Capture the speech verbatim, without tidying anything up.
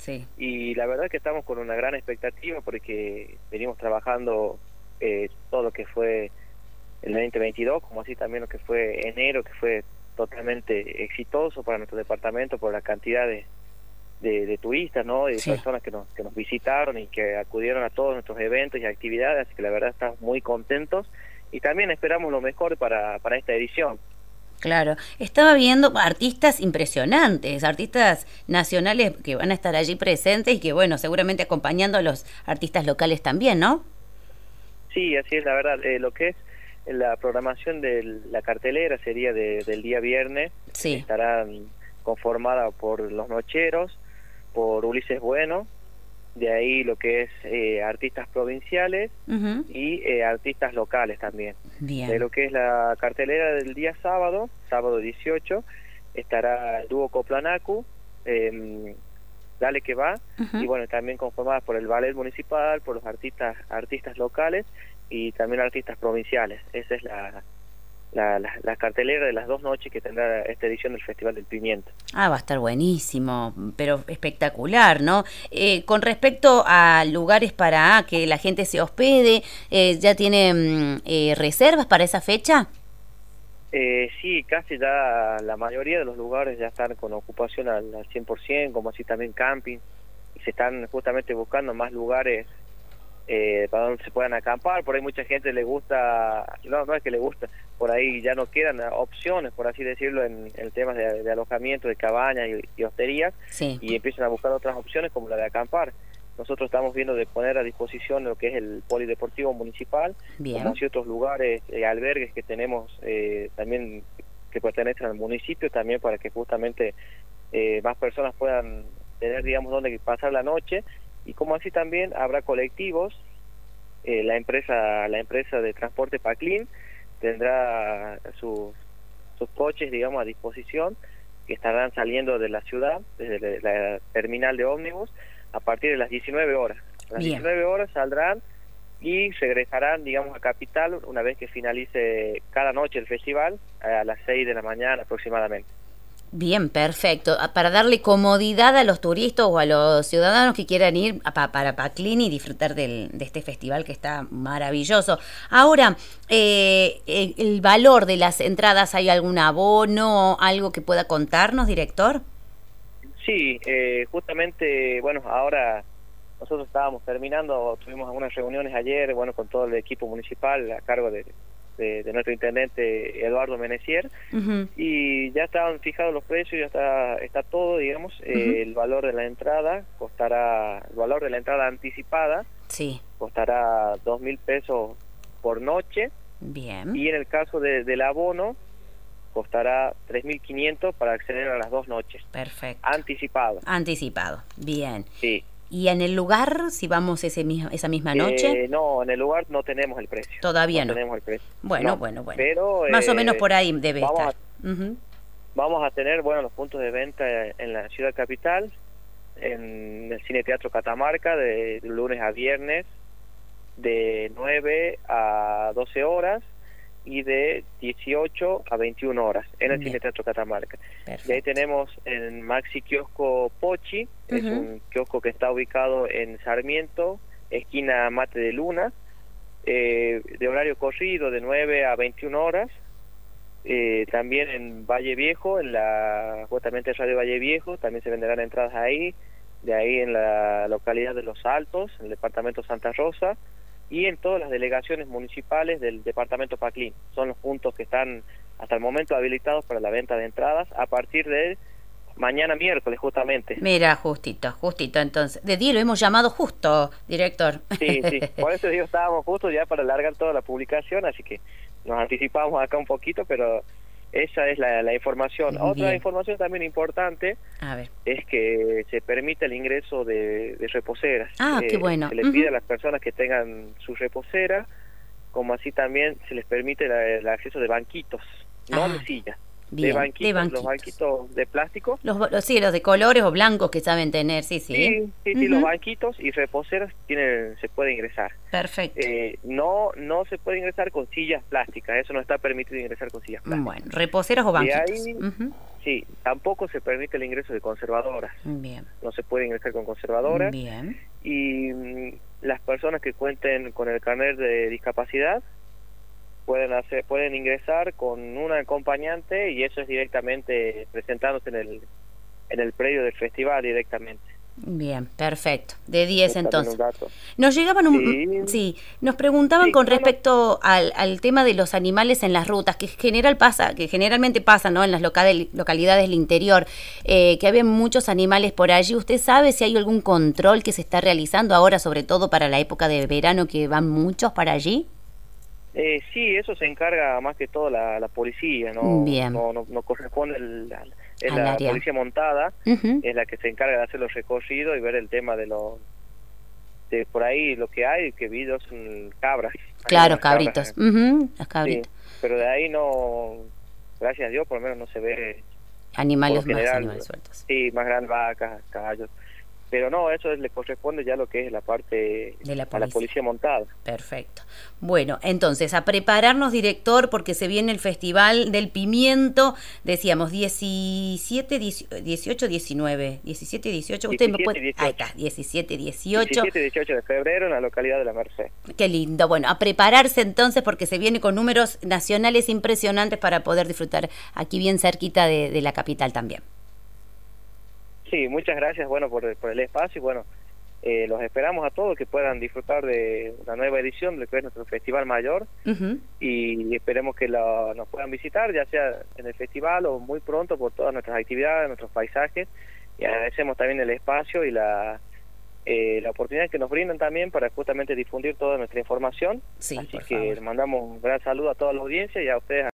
Sí. Y la verdad es que estamos con una gran expectativa porque venimos trabajando eh, todo lo que fue el veinte veintidós, como así también lo que fue enero, que fue totalmente exitoso para nuestro departamento por la cantidad de, de, de turistas, ¿no? Y de Sí. personas que nos, que nos visitaron y que acudieron a todos nuestros eventos y actividades, así que la verdad estamos muy contentos y también esperamos lo mejor para, para esta edición. Claro, estaba viendo artistas impresionantes, artistas nacionales que van a estar allí presentes y que, bueno, seguramente acompañando a los artistas locales también, ¿no? Sí, así es, la verdad, eh, lo que es la programación de la cartelera sería de, del día viernes, Sí. estarán conformada por Los Nocheros, por Ulises Bueno, de ahí lo que es eh, artistas provinciales Uh-huh. y eh, artistas locales también. Bien. De lo que es la cartelera del día sábado, sábado dieciocho, estará el dúo Coplanacu, eh, Dale que va, Uh-huh. y bueno, también conformadas por el ballet municipal, por los artistas artistas locales y también artistas provinciales. Esa es la, la, la, la cartelera de las dos noches que tendrá esta edición del Festival del Pimiento. Ah, va a estar buenísimo, pero espectacular, ¿no? Eh, con respecto a lugares para que la gente se hospede, eh, ¿ya tienen eh, reservas para esa fecha? Eh, sí, casi ya la mayoría de los lugares ya están con ocupación al, al cien por ciento, como así también camping, y se están justamente buscando más lugares eh, para donde se puedan acampar. Por ahí mucha gente le gusta, no, no es que le gusta, por ahí ya no quedan opciones, por así decirlo, en, en temas de, de alojamiento, de cabañas y, y hosterías, Sí. y empiezan a buscar otras opciones como la de acampar. Nosotros estamos viendo de poner a disposición lo que es el polideportivo municipal, Bien. como ciertos lugares, eh, albergues que tenemos eh, también que pertenecen al municipio, también para que justamente eh, más personas puedan tener, digamos, donde pasar la noche, y como así también habrá colectivos. Eh, la empresa la empresa de transporte Paclin tendrá sus, sus coches, digamos, a disposición, que estarán saliendo de la ciudad, desde la terminal de ómnibus, a partir de las diecinueve horas. A las Bien. diecinueve horas saldrán y regresarán, digamos, a Capital una vez que finalice cada noche el festival, a las seis de la mañana aproximadamente. Bien, perfecto. Para darle comodidad a los turistas o a los ciudadanos que quieran ir a pa para Paclín y disfrutar del, de este festival que está maravilloso. Ahora, eh, el, el valor de las entradas, ¿hay algún abono, algo que pueda contarnos, director? Sí, eh, justamente, bueno, ahora nosotros estábamos terminando, tuvimos algunas reuniones ayer, bueno, con todo el equipo municipal a cargo de, de, de nuestro intendente Eduardo Menecier, Uh-huh. y ya estaban fijados los precios, ya está está todo, digamos. Uh-huh. eh, el valor de la entrada costará, el valor de la entrada anticipada Sí. costará dos mil pesos por noche, Bien. y en el caso de, del abono costará tres mil quinientos para acceder a las dos noches. Perfecto. Anticipado. Anticipado. Bien. Sí. ¿Y en el lugar, si vamos ese mismo, esa misma noche? Eh, no, en el lugar no tenemos el precio. Todavía no. No tenemos el precio. Bueno, No, bueno, bueno. Pero, más eh, o menos por ahí debe vamos estar. A, Uh-huh. vamos a tener, bueno, los puntos de venta en la ciudad capital, en el Cine Teatro Catamarca, de, de lunes a viernes, de nueve a doce horas, y de dieciocho a veintiuna horas en el Bien. Cine Teatro Catamarca. Perfecto. Y ahí tenemos el Maxi Kiosco Pochi, es Ujú. un kiosco que está ubicado en Sarmiento, esquina Mate de Luna, eh, de horario corrido de nueve a veintiuna horas. Eh, también en Valle Viejo, en la justamente Radio Valle Viejo, también se venderán entradas ahí, de ahí en la localidad de Los Altos, en el departamento Santa Rosa, y en todas las delegaciones municipales del departamento Paclín. Son los puntos que están hasta el momento habilitados para la venta de entradas a partir de mañana miércoles, justamente. Mira, justito, justito, entonces. De día lo hemos llamado justo, director. Sí, sí, por eso digo, estábamos justos ya para alargar toda la publicación, así que nos anticipamos acá un poquito, pero esa es la, la información. Bien. Otra información también importante A ver. es que se permite el ingreso de, de reposeras. Ah, eh, qué bueno. Se les Uh-huh. pide a las personas que tengan su reposera, como así también se les permite la, el acceso de banquitos, no Ah, de sillas, bien, de banquitos, de banquitos. los banquitos de plástico. Los, los, sí, los de colores o blancos que saben tener, sí, sí. Sí, sí, sí, Uh-huh. los banquitos y reposeras tienen, se puede ingresar. Perfecto. Eh, no no se puede ingresar con sillas plásticas, eso no está permitido ingresar con sillas plásticas. Bueno, reposeros o De banquitos. ahí, Uh-huh. sí, tampoco se permite el ingreso de conservadoras. Bien. No se puede ingresar con conservadoras. Bien. Y mm, las personas que cuenten con el carnet de discapacidad pueden hacer, pueden ingresar con un acompañante, y eso es directamente presentándose en el en el predio del festival directamente. Bien, perfecto. De diez Es también un entonces. dato. Nos llegaban un... Sí. Sí, nos preguntaban Sí, con no, no. respecto al, al tema de los animales en las rutas, que general pasa, que generalmente pasa, ¿no? En las locales, localidades del interior, eh, que había muchos animales por allí. ¿Usted sabe si hay algún control que se está realizando ahora, sobre todo para la época de verano, que van muchos para allí? Eh, sí, eso se encarga más que todo la, la policía, no, Bien. no, no, no corresponde el, al- es Al la área. policía montada, Ujú. es la que se encarga de hacer los recorridos y ver el tema de los, de por ahí lo que hay, que vi dos son cabras. Hay Claro, unas cabras, cabritos. eh. Ujú, los Sí, cabritos. pero de ahí no, gracias a Dios, por lo menos no se ve, Animales por lo más, general, animales sueltos. sí, más grandes vacas, caballos, pero no, eso es- le corresponde ya lo que es la parte De la a la policía. policía montada. Perfecto. Bueno, entonces, a prepararnos, director, porque se viene el Festival del Pimiento, decíamos diecisiete, dieciocho, diecinueve, diecisiete, dieciocho, usted me puede... diecisiete, Ahí dieciocho. está, diecisiete, dieciocho. diecisiete y dieciocho de febrero en la localidad de La Merced. Qué lindo. Bueno, a prepararse entonces porque se viene con números nacionales impresionantes para poder disfrutar aquí bien cerquita de, de la capital también. Sí, muchas gracias, bueno, por, por el espacio y bueno, eh, los esperamos a todos que puedan disfrutar de una nueva edición de lo que es nuestro Festival Mayor. Uh-huh. Y esperemos que lo, nos puedan visitar, ya sea en el festival o muy pronto, por todas nuestras actividades, nuestros paisajes, y agradecemos también el espacio y la eh, la oportunidad que nos brindan también para justamente difundir toda nuestra información. Sí, Así por que favor. les mandamos un gran saludo a toda la audiencia y a ustedes.